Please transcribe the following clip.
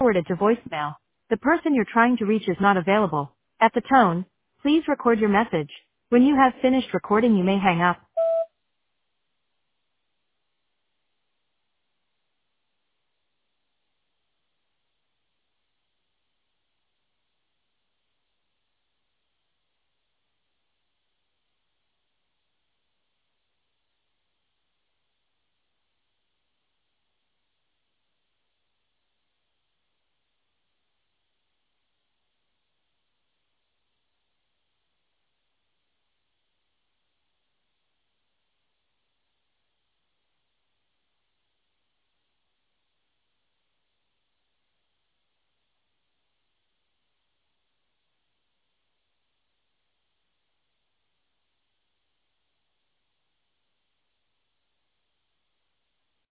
forwarded to voicemail. The person you're trying to reach is not available. At the tone, please record your message. When you have finished recording, you may hang up.